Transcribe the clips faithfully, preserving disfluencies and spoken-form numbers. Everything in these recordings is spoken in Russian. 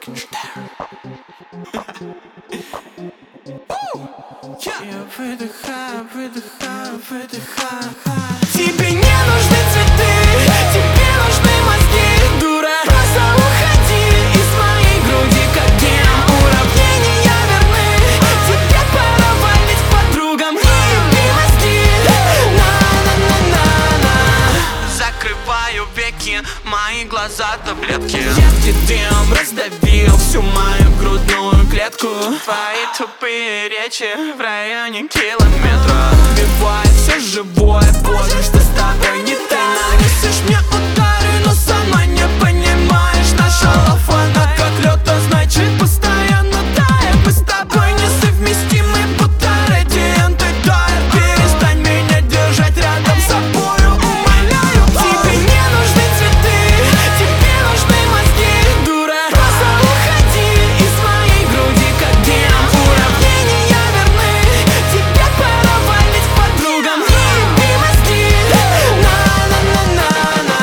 Моргенштерн. Я выдыхаю, выдыхаю, выдыхаю. Тебе не нужны цветы, тебе нужны мозги, дура. Просто уходи из моей груди, как гем. Уравнения верны, тебе пора валить к подругам. Не еби мозги, на-на-на-на-на. Закрываю веки, мои глаза таблетки. Едкий дым раздавил всю мою грудную клетку. Твои тупые речи в районе километра убивает все живое, поздно, что с тобой не так. Нанесешь мне удары, но сама не понимаешь. Наша лава, она как лед, а значит постоянно тает. Мы с тобой несовместимы, будто радианты тают. Перестань меня держать рядом с собою, умоляю. Тебе не нужны цветы, тебе нужны мозги, дура. Просто уходи из моей груди, как гем. Уравнения верны, тебе пора валить к подругам. Не еби мозги, на-на-на-на-на,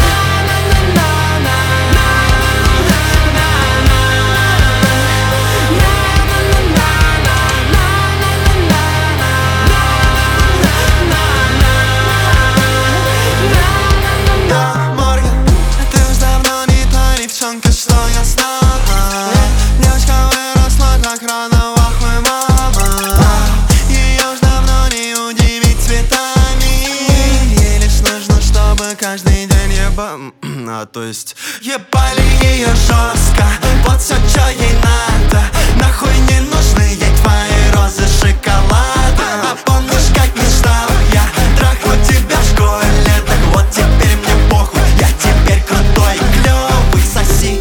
Морген, ты уж давно не та девчонка, что я знал. Девочка выросла, как рано в ахуе мама. Ее уж давно не удивить цветами. Ей лишь нужно, чтобы каждый день еба... А, то есть ебали ее жестко. Вот все, что ей надо. Нахуй не нужны ей твои розы шоколада. А помнишь, как мечтал я трахнуть тебя в школе? Так вот теперь мне похуй, я теперь крутой и клёвый. Соси,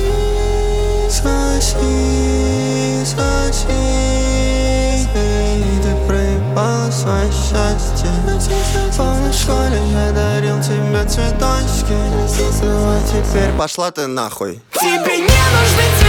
соси, соси. Ты проебала свое счастье. Помнишь, в школе я дарил тебе цветочки. Ну а теперь пошла ты нахуй. тебе не нужны цветы.